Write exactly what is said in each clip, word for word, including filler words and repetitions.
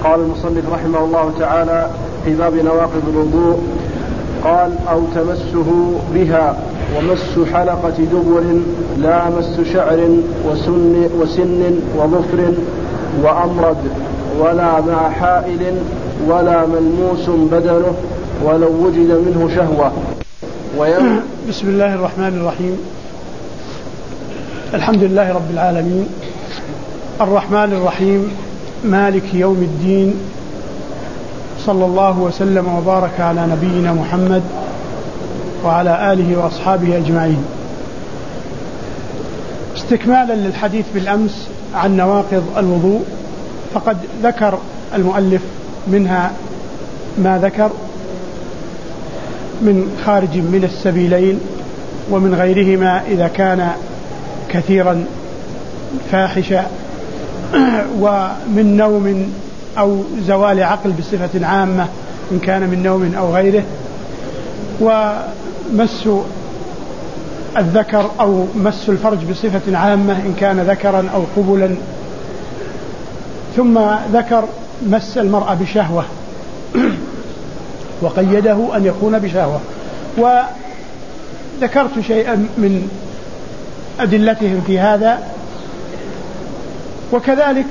قال المصنف رحمه الله تعالى في باب نواقض الوضوء قال أو تمسه بها ومس حلقة دبر لا مس شعر وسن, وسن وظفر وأمرد ولا مع حائل ولا ملموس بدنه ولو وجد منه شهوة. بسم الله الرحمن الرحيم. الحمد لله رب العالمين الرحمن الرحيم مالك يوم الدين، صلى الله وسلم وبارك على نبينا محمد وعلى آله وأصحابه أجمعين. استكمالا للحديث بالأمس عن نواقض الوضوء، فقد ذكر المؤلف منها ما ذكر من خارج من السبيلين ومن غيرهما إذا كان كثيرا فاحشا، ومن نوم أو زوال عقل بصفة عامة إن كان من نوم أو غيره، ومس الذكر أو مس الفرج بصفة عامة إن كان ذكرا أو قبلا، ثم ذكر مس المرأة بشهوة وقيده أن يكون بشهوة، وذكرت شيئا من أدلتهم في هذا. وكذلك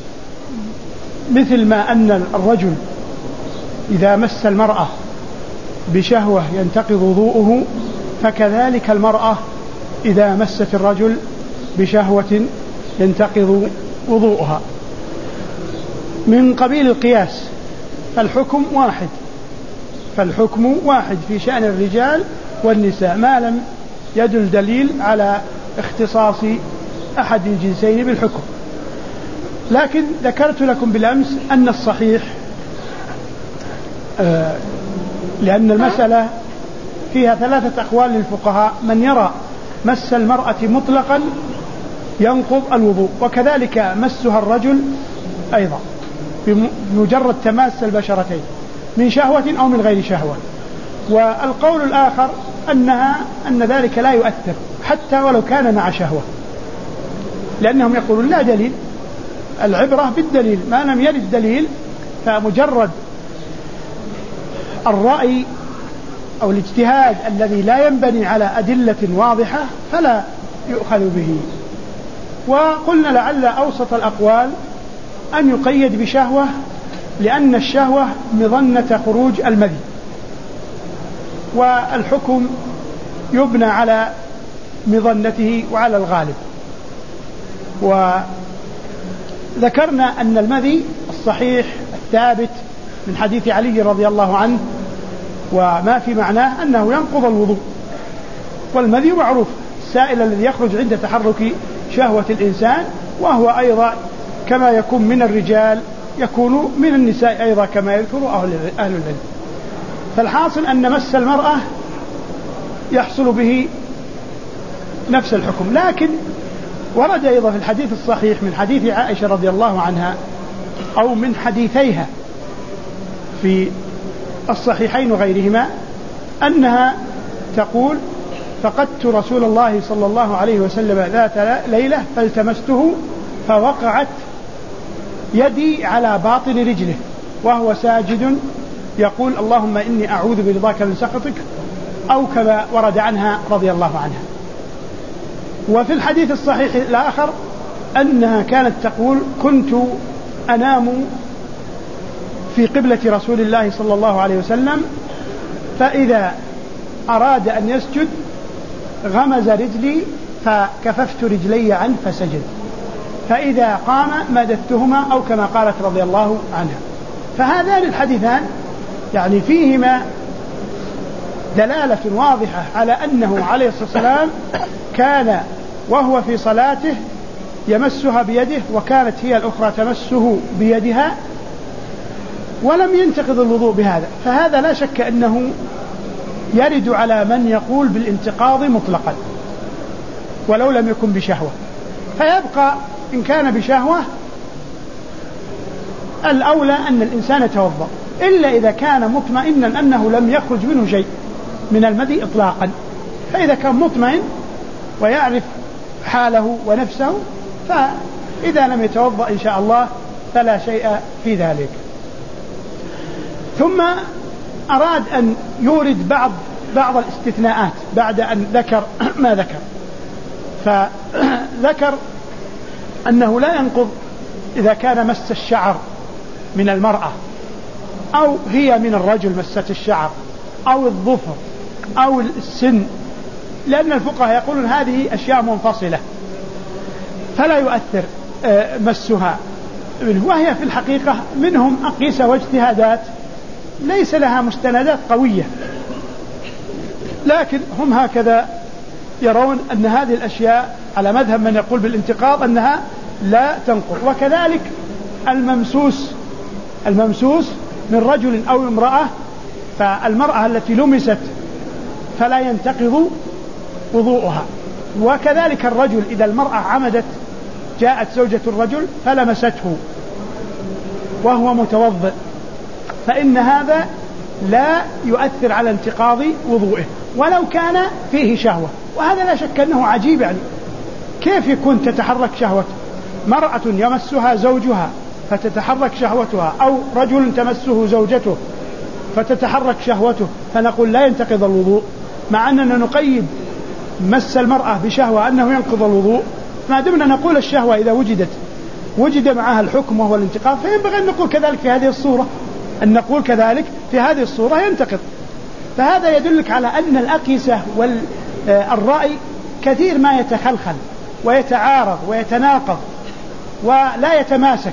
مثل ما أن الرجل إذا مس المرأة بشهوة ينتقض وضوءه، فكذلك المرأة إذا مست الرجل بشهوة ينتقض وضوءها. من قبيل القياس، فالحكم واحد فالحكم واحد في شأن الرجال والنساء ما لم يدل دليل على اختصاص أحد الجنسين بالحكم. لكن ذكرت لكم بالأمس أن الصحيح آه لأن المسألة فيها ثلاثة أقوال للفقهاء: من يرى مس المرأة مطلقا ينقض الوضوء، وكذلك مسها الرجل أيضا بمجرد تماس البشرتين من شهوة أو من غير شهوة. والقول الآخر أنها أن ذلك لا يؤثر حتى ولو كان مع شهوة، لأنهم يقولون لا دليل، العبرة بالدليل، ما لم يرد دليل فمجرد الرأي أو الاجتهاد الذي لا ينبني على أدلة واضحة فلا يؤخذ به. وقلنا لعل أوسط الأقوال أن يقيد بشهوة، لأن الشهوة مظنة خروج المذي، والحكم يبنى على مظنته وعلى الغالب. وذكرنا أن المذي الصحيح الثابت من حديث علي رضي الله عنه وما في معناه أنه ينقض الوضوء، والمذي معروف السائل الذي يخرج عند تحرك شهوة الإنسان، وهو أيضا كما يكون من الرجال يكون من النساء أيضا كما يذكر أهل العلم. فالحاصل أن مس المرأة يحصل به نفس الحكم. لكن ورد أيضا في الحديث الصحيح من حديث عائشة رضي الله عنها أو من حديثيها في الصحيحين وغيرهما أنها تقول: فقدت رسول الله صلى الله عليه وسلم ذات ليلة فالتمسته فوقعت يدي على باطن رجله وهو ساجد يقول: اللهم إني أعوذ برضاك من سخطك، أو كما ورد عنها رضي الله عنها. وفي الحديث الصحيح الآخر أنها كانت تقول: كنت أنام في قبلة رسول الله صلى الله عليه وسلم، فإذا أراد أن يسجد غمز رجلي فكففت رجلي عنه فسجد، فإذا قام مددتهما، أو كما قالت رضي الله عنها. فهذان الحديثان يعني فيهما دلالة واضحة على أنه عليه الصلاة والسلام كان وهو في صلاته يمسها بيده، وكانت هي الأخرى تمسه بيدها، ولم ينتقض الوضوء بهذا. فهذا لا شك أنه يرد على من يقول بالانتقاض مطلقا ولو لم يكن بشهوة. فيبقى إن كان بشهوة الأولى أن الإنسان يتوضأ، إلا إذا كان مطمئنا أنه لم يخرج منه شيء من المذي إطلاقا. فإذا كان مطمئن ويعرف حاله ونفسه، فإذا لم يتوضأ إن شاء الله فلا شيء في ذلك. ثم أراد أن يورد بعض بعض الاستثناءات بعد أن ذكر ما ذكر، فذكر أنه لا ينقض إذا كان مس الشعر من المرأة، أو هي من الرجل مست الشعر، أو الظفر، أو السن، لأن الفقهاء يقولون هذه أشياء منفصلة فلا يؤثر مسها منه، وهي في الحقيقة منهم أقيسة واجتهادات ليس لها مستندات قوية، لكن هم هكذا يرون أن هذه الأشياء على مذهب من يقول بالانتقاض أنها لا تنقض. وكذلك الممسوس الممسوس من رجل أو امرأة، فالمرأة التي لمست فلا ينتقض وضوءها، وكذلك الرجل إذا المرأة عمدت جاءت زوجة الرجل فلمسته وهو متوضئ فإن هذا لا يؤثر على انتقاض وضوئه ولو كان فيه شهوة. وهذا لا شك أنه عجيب، يعني كيف يكون تتحرك شهوته مرأة يمسها زوجها فتتحرك شهوتها، أو رجل تمسه زوجته فتتحرك شهوته، فنقول لا ينتقض الوضوء، مع أننا نقيد مس المرأة بشهوة أنه ينقض الوضوء. ما دمنا نقول الشهوة إذا وجدت وجد معها الحكم وهو الانتقاض، فينبغي أن نقول كذلك في هذه الصورة، أن نقول كذلك في هذه الصورة ينتقض. فهذا يدلك على أن الأقيسة والرأي كثير ما يتخلخل ويتعارض ويتناقض ولا يتماسك.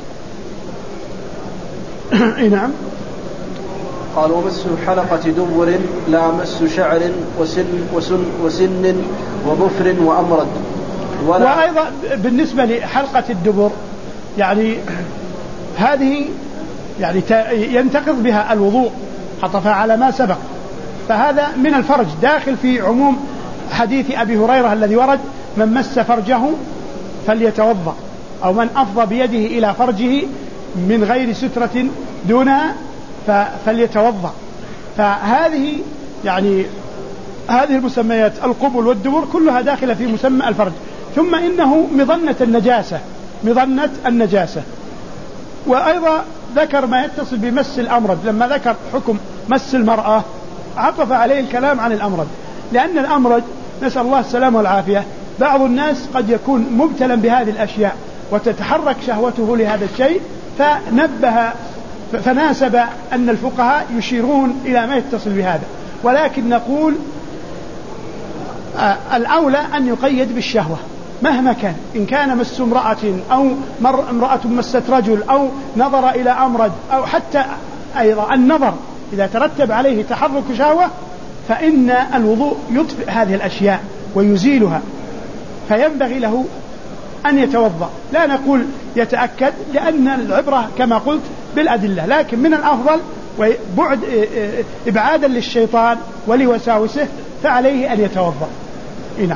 نعم. قال ومس حلقة دبر لا مس شعر وسن, وسن, وسن وظفر وأمرد. وأيضا بالنسبة لحلقة الدبر يعني هذه يعني ينتقض بها الوضوء عطفا على ما سبق، فهذا من الفرج داخل في عموم حديث أبي هريرة الذي ورد من مس فرجه فليتوضأ، أو من أفضى بيده إلى فرجه من غير سترة دونها فليتوضأ. فهذه يعني هذه المسميات القبل والدبر كلها داخلة في مسمى الفرج. ثم إنه مظنة النجاسة مظنة النجاسة وأيضا ذكر ما يتصل بمس الأمرد، لما ذكر حكم مس المرأة عطف عليه الكلام عن الأمرد، لأن الأمرد نسأل الله السلامة والعافية بعض الناس قد يكون مبتلا بهذه الأشياء وتتحرك شهوته لهذا الشيء، فنبه فناسب أن الفقهاء يشيرون إلى ما يتصل بهذا. ولكن نقول الأولى أن يقيد بالشهوة مهما كان، إن كان مس امرأة أو مر امرأة مست رجل أو نظر إلى أمرد أو حتى أيضا النظر إذا ترتب عليه تحرك شهوة فإن الوضوء يطفئ هذه الأشياء ويزيلها، فينبغي له أن يتوضأ. لا نقول يتأكد لأن العبرة كما قلت بالأدلة، لكن من الأفضل وبعد إبعادا للشيطان ولوساوسه فعليه أن يتوضأ. نعم.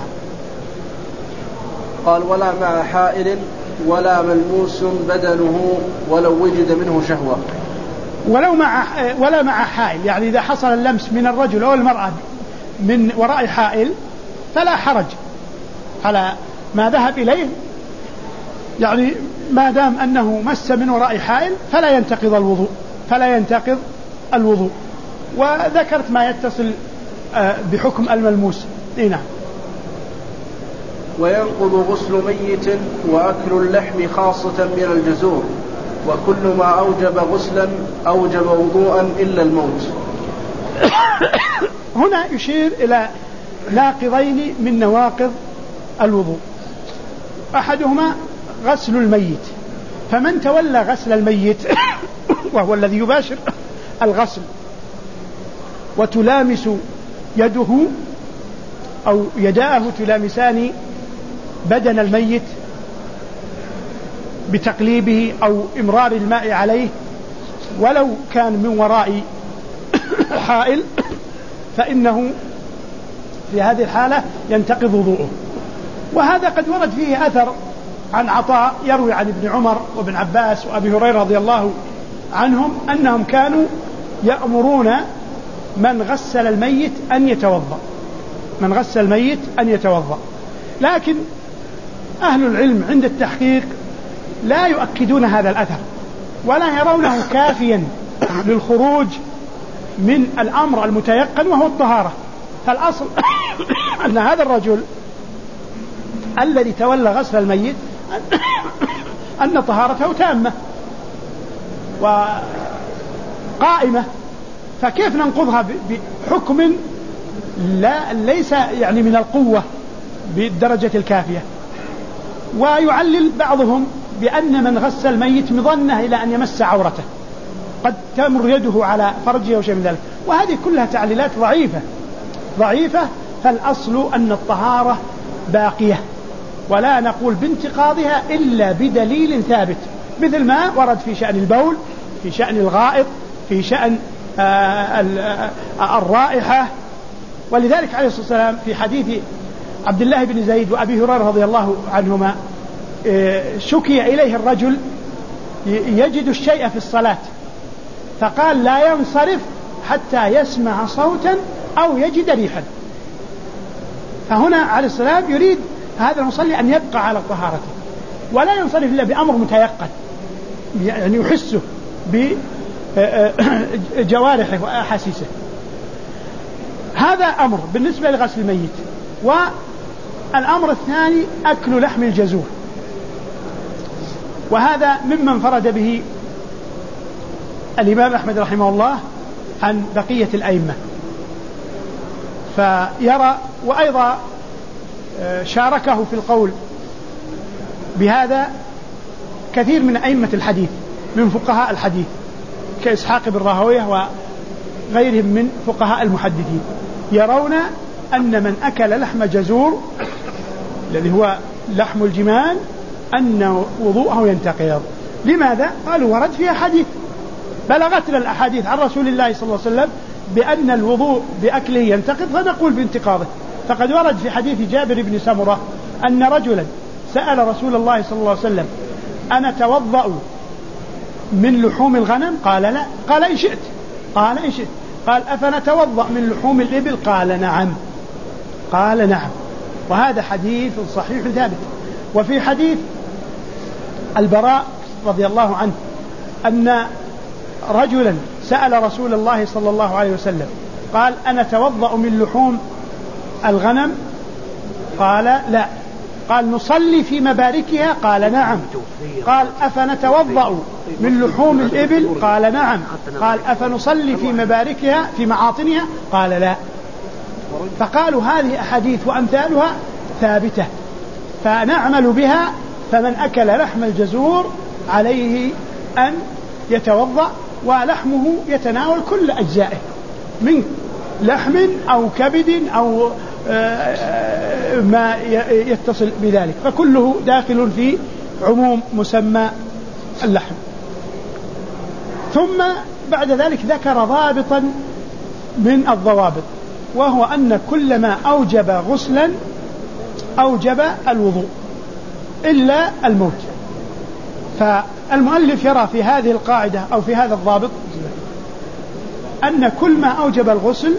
قال ولا مع حائل ولا ملموس بدنه ولو وجد منه شهوة. ولو مع ولا مع حائل، يعني إذا حصل اللمس من الرجل أو المرأة من وراء حائل فلا حرج على ما ذهب إليه، يعني ما دام أنه مس من وراء حائل فلا ينتقض الوضوء فلا ينتقض الوضوء. وذكرت ما يتصل بحكم الملموس. نعم. وينقض غسل ميت وأكل اللحم خاصة من الجزور، وكل ما أوجب غسلا أوجب وضوءا إلا الموت. هنا يشير إلى ناقضين من نواقض الوضوء، أحدهما غسل الميت، فمن تولى غسل الميت وهو الذي يباشر الغسل وتلامس يده أو يداه تلامسان بدن الميت بتقليبه أو إمرار الماء عليه ولو كان من وراء حائل، فإنه في هذه الحالة ينتقض وضوءه. وهذا قد ورد فيه أثر عن عطاء يروي عن ابن عمر وابن عباس وأبي هريرة رضي الله عنهم أنهم كانوا يأمرون من غسل الميت أن يتوضأ من غسل الميت أن يتوضأ. لكن أهل العلم عند التحقيق لا يؤكدون هذا الأثر ولا يرونه كافيا للخروج من الأمر المتيقن وهو الطهارة. فالأصل أن هذا الرجل الذي تولى غسل الميت أن طهارته تامة وقائمة، فكيف ننقضها بحكم لا ليس يعني من القوة بالدرجة الكافية؟ ويعلل بعضهم بأن من غسل الميت مظنه إلى أن يمس عورته، قد تمر يده على فرجه أو شيء من ذلك، وهذه كلها تعليلات ضعيفة ضعيفة. فالأصل أن الطهارة باقية ولا نقول بانتقاضها إلا بدليل ثابت، مثل ما ورد في شأن البول، في شأن الغائط، في شأن الرائحة. ولذلك عليه الصلاة والسلام في حديث عبد الله بن زيد وأبي هريرة رضي الله عنهما شكي إليه الرجل يجد الشيء في الصلاة فقال لا ينصرف حتى يسمع صوتا أو يجد ريحا. فهنا عليه السلام يريد هذا المصلي أن يبقى على طهارته ولا ينصرف إلا بأمر متيقن، يعني يحسه بجوارحه وأحاسيسه. هذا أمر بالنسبة لغسل الميت. والأمر الثاني أكل لحم الجزور، وهذا ممن انفرد به الإمام أحمد رحمه الله عن بقية الأئمة، فيرى وأيضا شاركه في القول بهذا كثير من أئمة الحديث من فقهاء الحديث كإسحاق بن راهويه وغيرهم من فقهاء المحدثين، يرون أن من أكل لحم جزور الذي هو لحم الجمان أن وضوءه ينتقض. لماذا؟ قالوا ورد فيها حديث بلغتنا الأحاديث عن رسول الله صلى الله عليه وسلم بأن الوضوء بأكله ينتقض فنقول بانتقاضه. فقد ورد في حديث جابر بن سمرة أن رجلا سأل رسول الله صلى الله عليه وسلم أنا توضأ من لحوم الغنم؟ قال لا. قال إن شئت. قال إن شئت. قال أفنتوضأ من لحوم الإبل؟ قال نعم. قال نعم. وهذا حديث صحيح ثابت. وفي حديث البراء رضي الله عنه أن رجلا سأل رسول الله صلى الله عليه وسلم قال أنا توضأ من لحوم الغنم؟ قال لا. قال نصلي في مباركها؟ قال نعم. قال أفنتوضأ من لحوم الإبل؟ قال نعم. قال أفنصلي في مباركها في معاطنها؟ قال لا. فقالوا هذه أحاديث وأمثالها ثابتة فنعمل بها، فمن أكل لحم الجزور عليه أن يتوضأ ولحمه يتناول كل أجزائه من لحم أو كبد أو ما يتصل بذلك، فكله داخل في عموم مسمى اللحم. ثم بعد ذلك ذكر ضابطا من الضوابط، وهو أن كل ما أوجب غسلا أوجب الوضوء إلا الموت. فالمؤلف يرى في هذه القاعدة أو في هذا الضابط أن كل ما أوجب الغسل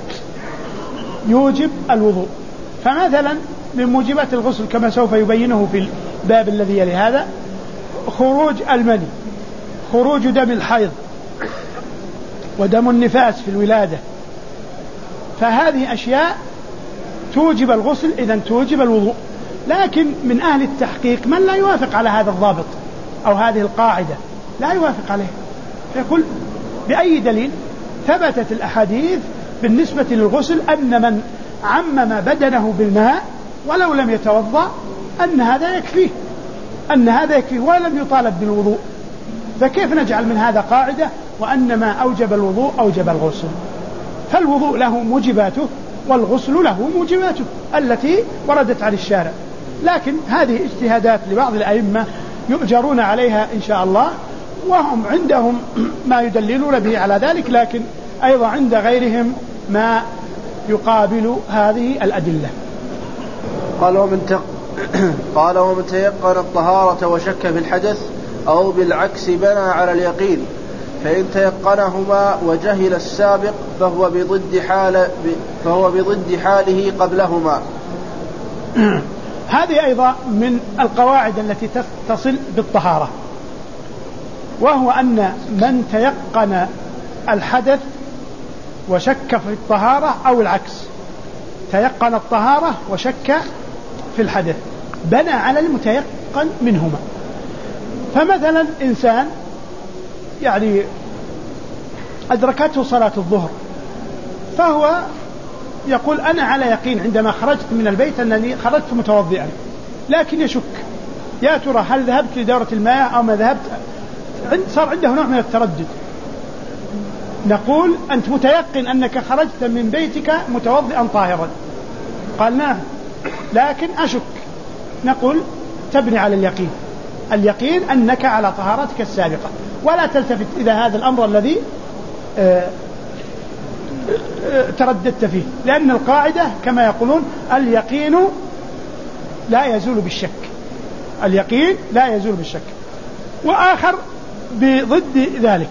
يوجب الوضوء. فمثلا من موجبات الغسل كما سوف يبينه في الباب الذي يلي هذا خروج المني، خروج دم الحيض، ودم النفاس في الولادة، فهذه أشياء توجب الغسل إذن توجب الوضوء. لكن من أهل التحقيق من لا يوافق على هذا الضابط أو هذه القاعدة، لا يوافق عليه، يقول بأي دليل ثبتت الأحاديث بالنسبة للغسل أن من عمم بدنه بالماء ولو لم يتوضأ أن هذا يكفيه، أن هذا يكفيه ولم يطالب بالوضوء. فكيف نجعل من هذا قاعدة وأن ما أوجب الوضوء أوجب الغسل؟ فالوضوء له موجباته والغسل له موجباته التي وردت عن الشارع. لكن هذه اجتهادات لبعض الأئمة يؤجرون عليها إن شاء الله، وهم عندهم ما يدللون به على ذلك، لكن أيضا عند غيرهم ما يقابل هذه الأدلة. قال ومن تق... قال ومن تيقن الطهارة وشك في الحدث أو بالعكس بنى على اليقين، فإن تيقنهما وجهل السابق فهو بضد حال فهو بضد حاله قبلهما. هذه أيضا من القواعد التي تصل بالطهارة، وهو أن من تيقن الحدث وشك في الطهارة، أو العكس، تيقن الطهارة وشك في الحدث، بنى على المتيقن منهما. فمثلا إنسان يعني أدركته صلاة الظهر، فهو يقول أنا على يقين عندما خرجت من البيت أنني خرجت متوضئا، لكن يشك يا ترى هل ذهبت لدورة المياه أو ما ذهبت، صار عنده نوع من التردد. نقول أنت متيقن أنك خرجت من بيتك متوضئا طاهرا؟ قال نعم، لكن أشك. نقول تبني على اليقين، اليقين أنك على طهارتك السابقة، ولا تلتفت إلى هذا الأمر الذي آه ترددت فيه، لأن القاعدة كما يقولون اليقين لا يزول بالشك، اليقين لا يزول بالشك. وآخر بضد ذلك،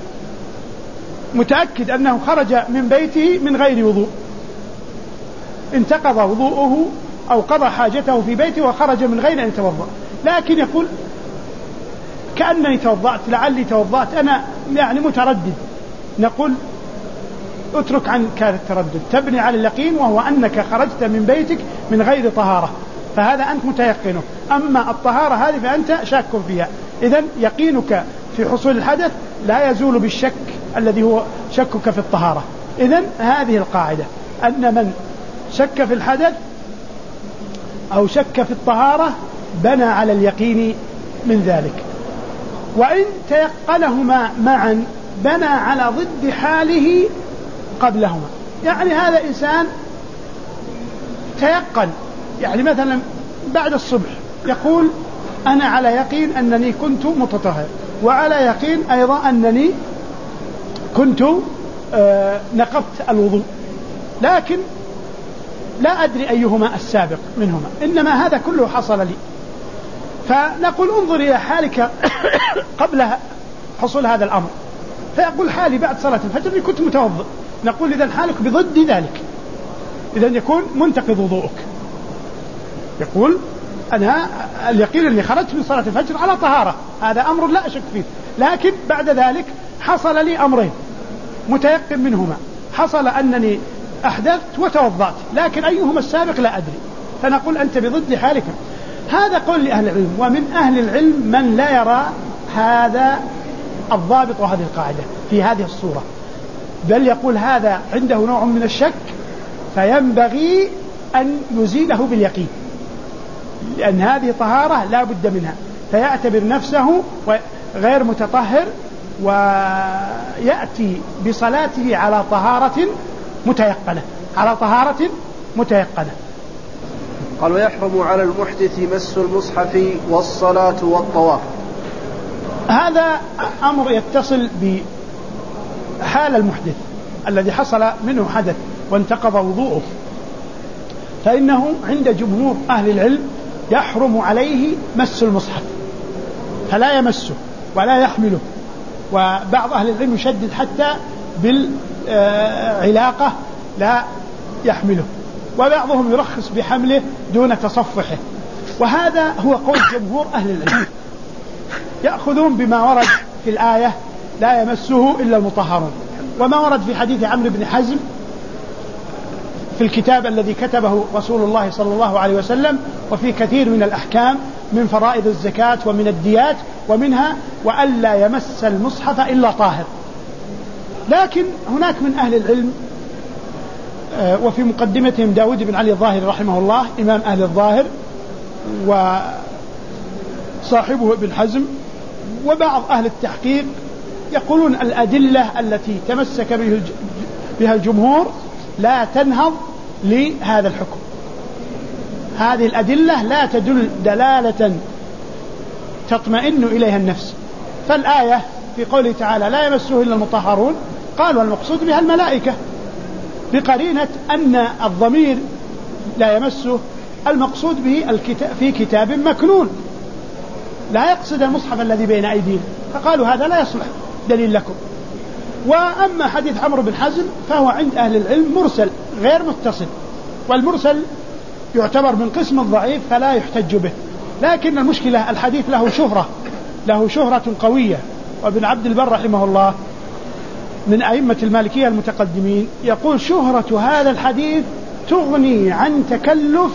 متأكد أنه خرج من بيته من غير وضوء، انتقض وضوءه أو قضى حاجته في بيته وخرج من غير أن يتوضأ، لكن يقول كأنني توضأت، لعلي توضأت، أنا يعني متردد. نقول اترك عنك هذا التردد، تبني على اليقين، وهو أنك خرجت من بيتك من غير طهارة، فهذا أنت متيقنه. أما الطهارة هذه فأنت شاك فيها، إذن يقينك في حصول الحدث لا يزول بالشك الذي هو شكك في الطهارة. إذن هذه القاعدة، أن من شك في الحدث أو شك في الطهارة بنى على اليقين من ذلك. وإن تيقنهما معا بنى على ضد حاله قبلهما. يعني هذا إنسان تيقن، يعني مثلا بعد الصبح يقول أنا على يقين أنني كنت متطهر، وعلى يقين أيضا أنني كنت آه نقضت الوضوء، لكن لا أدري أيهما السابق منهما، إنما هذا كله حصل لي. فنقول انظر إلى حالك قبل حصول هذا الأمر، فيقول حالي بعد صلاة الفجر كنت متوضئ. نقول إذن حالك بضد ذلك، إذن يكون منتقض وضوءك. يقول أنا اليقين أني خرجت من صلاة الفجر على طهارة، هذا أمر لا أشك فيه، لكن بعد ذلك حصل لي أمرين متيقن منهما، حصل أنني أحدثت وتوضأت، لكن أيهما السابق لا أدري. فنقول أنت بضد حالك. هذا قول لأهل العلم. ومن أهل العلم من لا يرى هذا الضابط وهذه القاعدة في هذه الصورة، بل يقول هذا عنده نوع من الشك، فينبغي أن يزيله باليقين، لأن هذه طهارة لا بد منها، فيعتبر نفسه غير متطهر ويأتي بصلاته على طهارة متيقنة، على طهارة متيقنة. قال ويحرم على المحدث مس المصحف والصلاة والطواف. هذا أمر يتصل بحال المحدث الذي حصل منه حدث وانتقض وضوءه، فإنه عند جمهور أهل العلم يحرم عليه مس المصحف، فلا يمسه ولا يحمله. وبعض أهل العلم يشدد حتى بالعلاقة لا يحمله، وبعضهم يرخص بحمله دون تصفحه. وهذا هو قول جمهور أهل العلم، يأخذون بما ورد في الآية لا يمسه إلا المطهرون، وما ورد في حديث عمرو بن حزم في الكتاب الذي كتبه رسول الله صلى الله عليه وسلم، وفي كثير من الأحكام من فرائض الزكاة ومن الديات، ومنها وألا يمس المصحف إلا طاهر. لكن هناك من أهل العلم وفي مقدمتهم داود بن علي الظاهري رحمه الله إمام أهل الظاهر، وصاحبه ابن حزم، وبعض أهل التحقيق يقولون الأدلة التي تمسك بها الجمهور لا تنهض لهذا الحكم. هذه الأدلة لا تدل دلالة تطمئن إليها النفس. فالآية في قوله تعالى لا يمسه إلا المطهرون، قال والمقصود بها الملائكة، بقرينة أن الضمير لا يمسه المقصود به الكتاب في كتاب مكنون، لا يقصد المصحف الذي بين أيدينا، فقالوا هذا لا يصلح دليل لكم. وأما حديث عمرو بن حزم فهو عند أهل العلم مرسل غير متصل، والمرسل يعتبر من قسم الضعيف فلا يحتج به. لكن المشكلة الحديث له شهرة له شهرة قوية. وابن عبد البر رحمه الله من أئمة المالكية المتقدمين يقول شهرة هذا الحديث تغني عن تكلف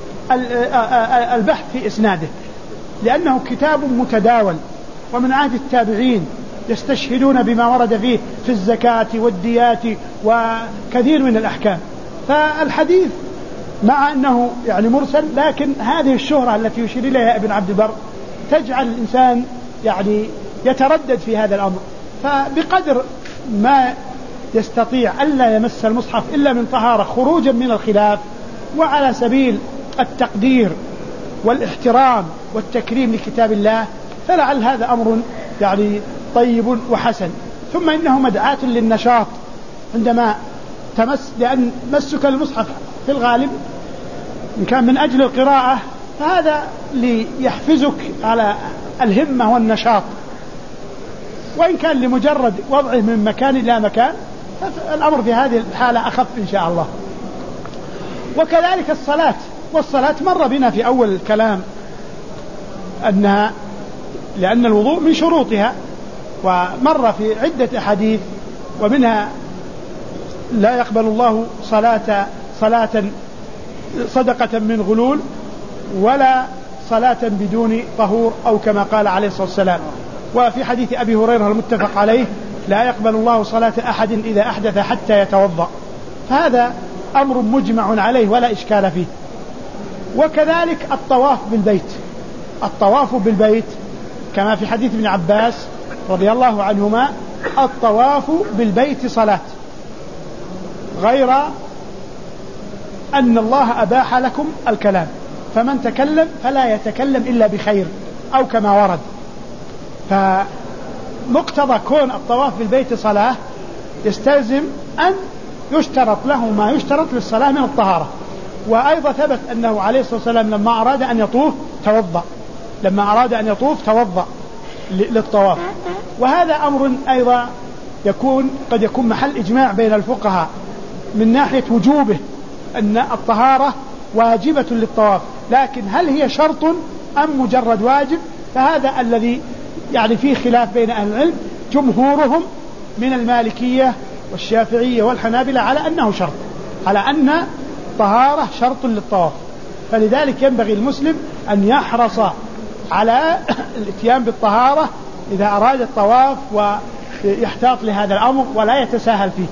البحث في إسناده، لأنه كتاب متداول ومن عهد التابعين يستشهدون بما ورد فيه في الزكاة والديات وكثير من الأحكام. فالحديث مع أنه يعني مرسل، لكن هذه الشهرة التي يشير إليها ابن عبد البر تجعل الإنسان يعني يتردد في هذا الأمر. فبقدر ما يستطيع ألا يمس المصحف إلا من طهارة خروجا من الخلاف وعلى سبيل التقدير والاحترام والتكريم لكتاب الله، فلعل هذا أمر يعني طيب وحسن. ثم إنه مدعاة للنشاط عندما تمس، لأن مسك المصحف في الغالب إن كان من أجل القراءة فهذا ليحفزك على الهمة والنشاط، وإن كان لمجرد وضعه من مكان إلى مكان فالأمر في هذه الحالة أخف إن شاء الله. وكذلك الصلاة، والصلاة مر بنا في أول الكلام أنها لأن الوضوء من شروطها، ومر في عدة أحاديث ومنها لا يقبل الله صلاة صلاة صدقة من غلول ولا صلاة بدون طهور أو كما قال عليه الصلاة والسلام. وفي حديث أبي هريرة المتفق عليه لا يقبل الله صلاة أحد إذا أحدث حتى يتوضأ. فهذا أمر مجمع عليه ولا إشكال فيه. وكذلك الطواف بالبيت، الطواف بالبيت كما في حديث ابن عباس رضي الله عنهما الطواف بالبيت صلاة، غير أن الله أباح لكم الكلام، فمن تكلم فلا يتكلم إلا بخير أو كما ورد. فمقتضى كون الطواف بالبيت صلاة يستلزم أن يشترط له ما يشترط للصلاة من الطهارة. وأيضا ثبت أنه عليه الصلاة والسلام لما أراد أن يطوف توضأ، لما أراد أن يطوف توضأ للطواف. وهذا أمر أيضا يكون قد يكون محل إجماع بين الفقهاء من ناحية وجوبه، أن الطهارة واجبة للطواف، لكن هل هي شرط أم مجرد واجب؟ فهذا الذي يعني فيه خلاف بين أهل العلم. جمهورهم من المالكية والشافعية والحنابلة على أنه شرط، على أن طهارة شرط للطواف. فلذلك ينبغي المسلم أن يحرص على الاتيان بالطهارة إذا أراد الطواف ويحتاط لهذا الأمر ولا يتساهل فيه.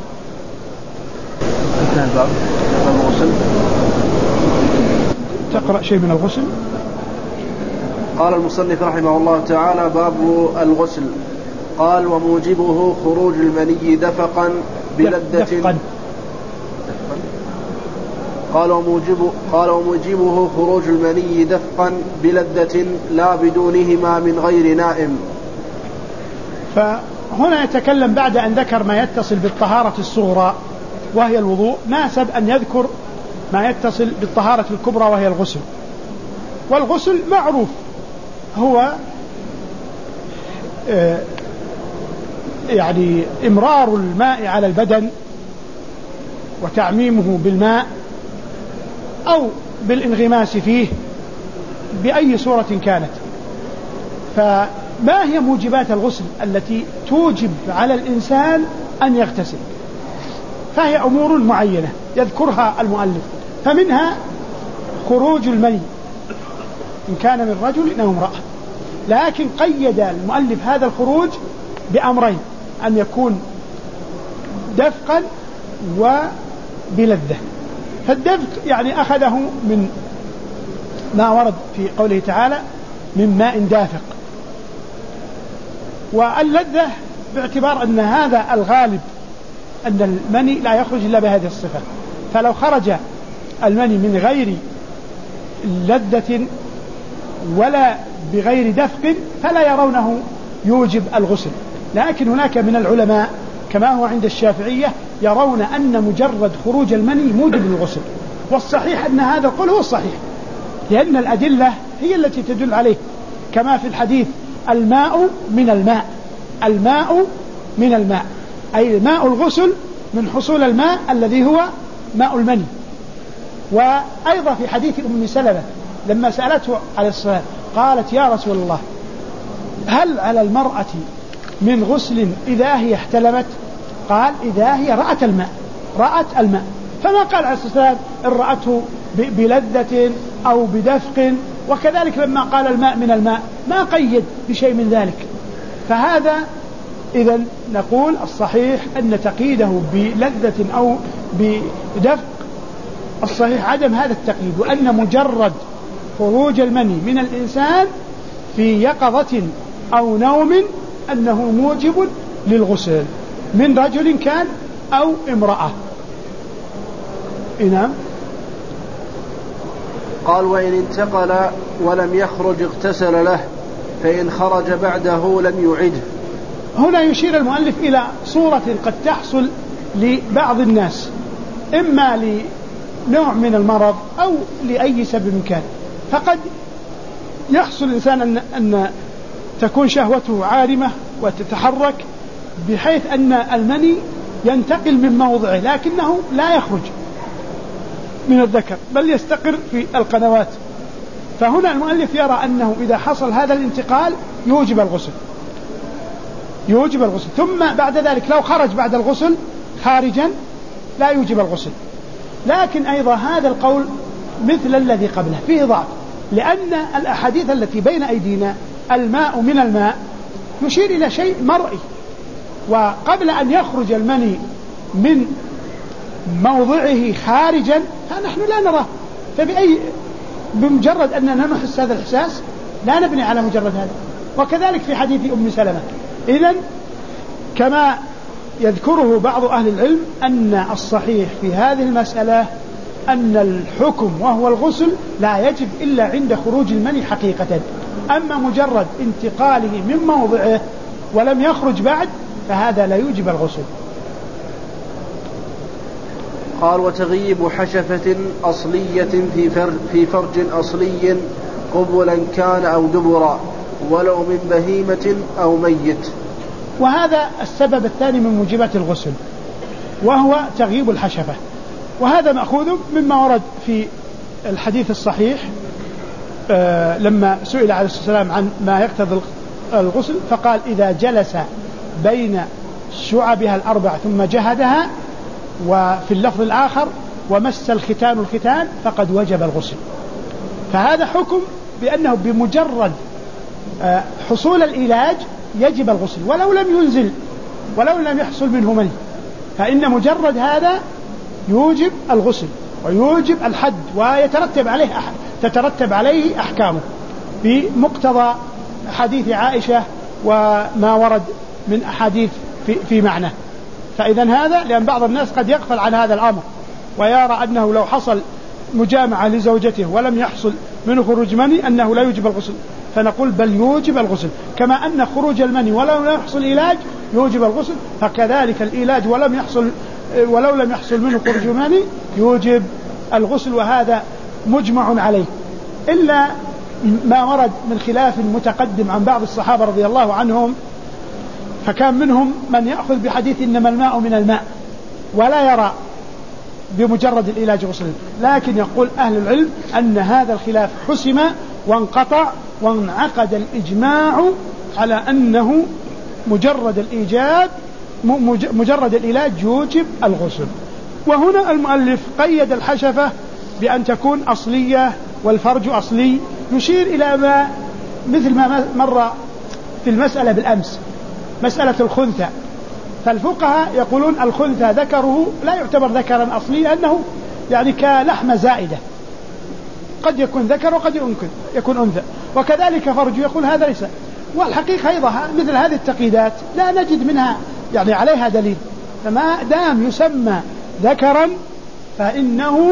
تقرأ شيء من الغسل. قال المصنف رحمه الله تعالى: باب الغسل. قال: وموجبه خروج المني دفقا بلذة. دفقا. قال وموجبه, قال وموجبه خروج المني دفقا بلذة لا بدونهما من غير نائم. فهنا يتكلم بعد أن ذكر ما يتصل بالطهارة الصغرى وهي الوضوء، ناسب أن يذكر ما يتصل بالطهارة الكبرى وهي الغسل. والغسل معروف هو يعني إمرار الماء على البدن وتعميمه بالماء أو بالانغماس فيه بأي صورة كانت. فما هي موجبات الغسل التي توجب على الإنسان أن يغتسل؟ فهي أمور معينة يذكرها المؤلف، فمنها خروج المني إن كان من رجل أو امرأة، لكن قيد المؤلف هذا الخروج بأمرين: أن يكون دفقا وبلذة. فالدفق يعني أخذه من ما ورد في قوله تعالى من ماء دافق، واللذة باعتبار أن هذا الغالب أن المني لا يخرج إلا بهذه الصفة. فلو خرج المني من غير لذة ولا بغير دفق فلا يرونه يوجب الغسل. لكن هناك من العلماء كما هو عند الشافعية يرون أن مجرد خروج المني موجب للغسل، والصحيح أن هذا القول هو الصحيح، لأن الأدلة هي التي تدل عليه، كما في الحديث: الماء من الماء، الماء من الماء، أي ماء الغسل من حصول الماء الذي هو ماء المني. وأيضا في حديث أم سلمة لما سألته عليه الصلاة قالت يا رسول الله هل على المرأة من غسل إذا هي احتلمت؟ قال إذا هي رأت الماء رأت الماء فما قال عليه الصلاة والسلام إن رأته بلذة أو بدفق، وكذلك لما قال الماء من الماء ما قيد بشيء من ذلك. فهذا إذا نقول الصحيح أن تقييده بلذة أو بدفق الصحيح عدم هذا التقييد، وأن مجرد خروج المني من الإنسان في يقظة أو نوم أنه موجب للغسل من رجل كان أو امرأة. نعم. قال وإن انتقل ولم يخرج اغتسل له، فإن خرج بعده لم يعده. هنا يشير المؤلف إلى صورة قد تحصل لبعض الناس إما لنوع من المرض أو لأي سبب كان، فقد يحصل الإنسان أن, أن تكون شهوته عارمة وتتحرك بحيث أن المني ينتقل من موضعه لكنه لا يخرج من الذكر بل يستقر في القنوات. فهنا المؤلف يرى أنه إذا حصل هذا الانتقال يوجب الغسل يوجب الغسل ثم بعد ذلك لو خرج بعد الغسل خارجا لا يوجب الغسل. لكن أيضا هذا القول مثل الذي قبله فيه ضعف، لأن الأحاديث التي بين أيدينا الماء من الماء يشير إلى شيء مرئي، وقبل أن يخرج المني من موضعه خارجا فنحن لا نراه، فبأي بمجرد أننا نحس هذا الإحساس لا نبني على مجرد هذا. وكذلك في حديث أم سلمة. إذن كما يذكره بعض أهل العلم أن الصحيح في هذه المسألة أن الحكم وهو الغسل لا يجب إلا عند خروج المني حقيقة، أما مجرد انتقاله من موضعه ولم يخرج بعد فهذا لا يوجب الغسل. قال وتغيب حشفة أصلية في فرج, في فرج أصلي قبلا كان أو دبرا ولو من بهيمة أو ميت. وهذا السبب الثاني من موجبات الغسل وهو تغيب الحشفة، وهذا مأخوذ مما ورد في الحديث الصحيح آه لما سئل عليه الصلاة والسلام عن ما يقتضي الغسل فقال إذا جلس بين شعبها الأربع ثم جهدها، وفي اللفظ الآخر ومس الختان الختان فقد وجب الغسل. فهذا حكم بأنه بمجرد آه حصول العلاج يجب الغسل ولو لم ينزل ولو لم يحصل منه مني، فإن مجرد هذا يوجب الغسل ويوجب الحد ويترتب عليه أح... تترتب عليه أحكامه بمقتضى حديث عائشة وما ورد من أحاديث في, في معنى. فإذا هذا لأن بعض الناس قد يغفل عن هذا الأمر ويرى أنه لو حصل مجامعة لزوجته ولم يحصل منه خروج مني أنه لا يوجب الغسل، فنقول بل يوجب الغسل كما أن خروج المني ولو لم يحصل علاج يوجب الغسل، فكذلك العلاج ولم يحصل ولو لم يحصل منه خروج مني يوجب الغسل. وهذا مجمع عليه إلا ما ورد من خلاف متقدم عن بعض الصحابة رضي الله عنهم، فكان منهم من يأخذ بحديث إنما الماء من الماء ولا يرى بمجرد العلاج غسل. لكن يقول أهل العلم أن هذا الخلاف حسم وانقطع وانعقد الإجماع على أنه مجرد الإيجاب مجرد العلاج يوجب الغسل. وهنا المؤلف قيد الحشفة بأن تكون أصلية والفرج أصلي، يشير إلى ما مثل ما مر في المسألة بالأمس مسألة الخنثى. فالفقهاء يقولون الخنثى ذكره لا يعتبر ذكرا أصلي لأنه يعني كلحمة زائدة، قد يكون ذكر وقد يكون أنثى، وكذلك فرج يقول هذا ليس. والحقيقة أيضا مثل هذه التقييدات لا نجد منها يعني عليها دليل، فما دام يسمى ذكرا فإنه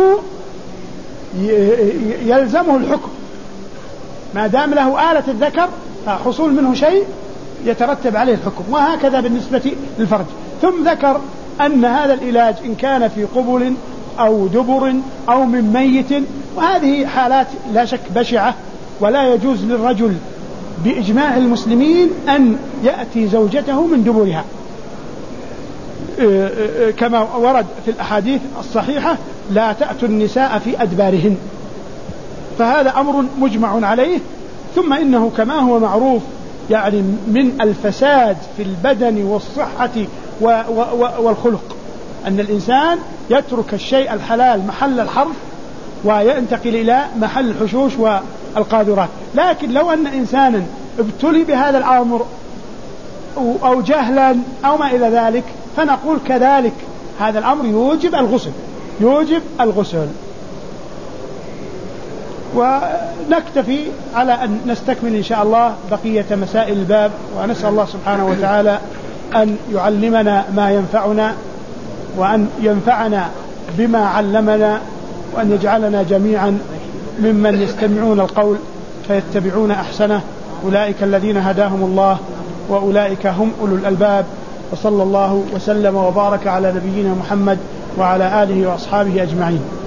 يلزمه الحكم، ما دام له آلة الذكر فحصول منه شيء يترتب عليه الحكم. وهكذا بالنسبة للفرج. ثم ذكر أن هذا العلاج إن كان في قبل أو دبر أو من ميت، وهذه حالات لا شك بشعة، ولا يجوز للرجل بإجماع المسلمين أن يأتي زوجته من دبرها كما ورد في الأحاديث الصحيحة لا تأتوا النساء في أدبارهن، فهذا أمر مجمع عليه. ثم إنه كما هو معروف يعني من الفساد في البدن والصحة والخلق أن الإنسان يترك الشيء الحلال محل الحرف وينتقل إلى محل الحشوش والقاذورات. لكن لو أن إنسانا ابتلي بهذا الأمر أو جهلا أو ما إلى ذلك فنقول كذلك هذا الأمر يوجب الغسل يوجب الغسل. ونكتفي على أن نستكمل إن شاء الله بقية مسائل الباب، ونسأل الله سبحانه وتعالى أن يعلمنا ما ينفعنا وأن ينفعنا بما علمنا، وأن يجعلنا جميعا ممن يستمعون القول فيتبعون أحسنه. أولئك الذين هداهم الله وأولئك هم أولو الألباب. وصلى الله وسلم وبارك على نبينا محمد وعلى آله وأصحابه أجمعين.